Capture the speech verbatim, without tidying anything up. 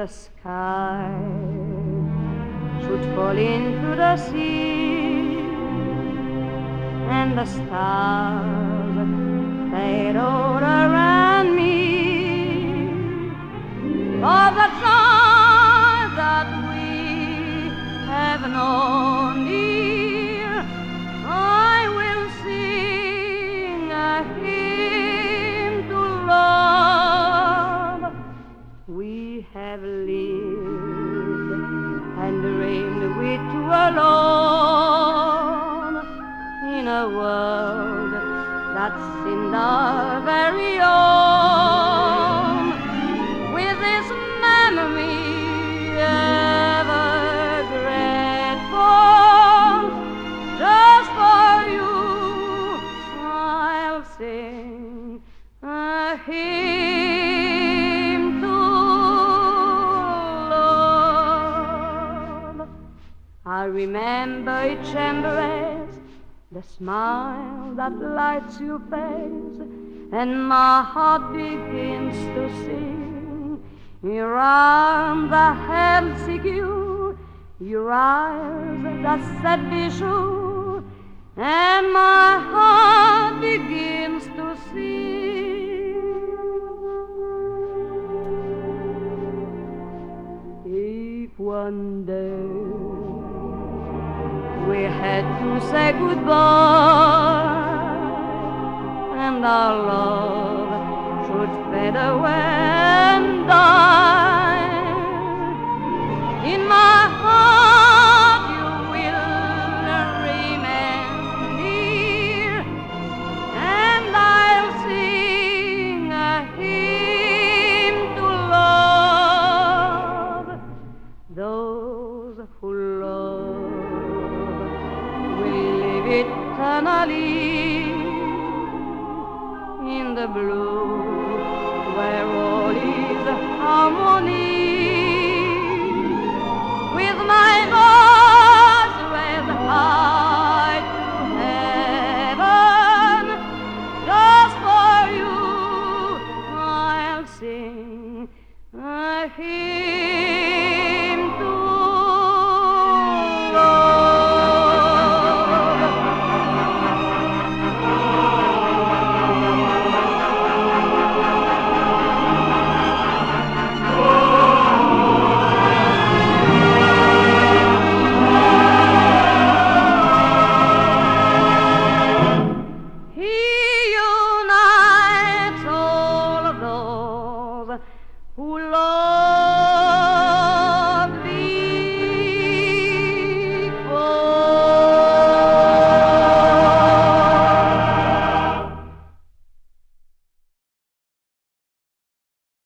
the sky should fall into the sea, and the stars fade all around me, for the joy that we have known dear, I will sing a hymn to love. We have lived and dreamed we two alone in a world that seemed our very own, with this memory ever grateful. Just for you I'll sing a hymn to love. I remember each embrace, the smile that lights your face, and my heart begins to sing. Your arms that held secure, your eyes that said be sure, and my heart begins to sing. If one day we had to say goodbye, and our love should fade away and die, in my heart you will remain near, and I'll sing a hymn to love. Those who love will live eternally in the blue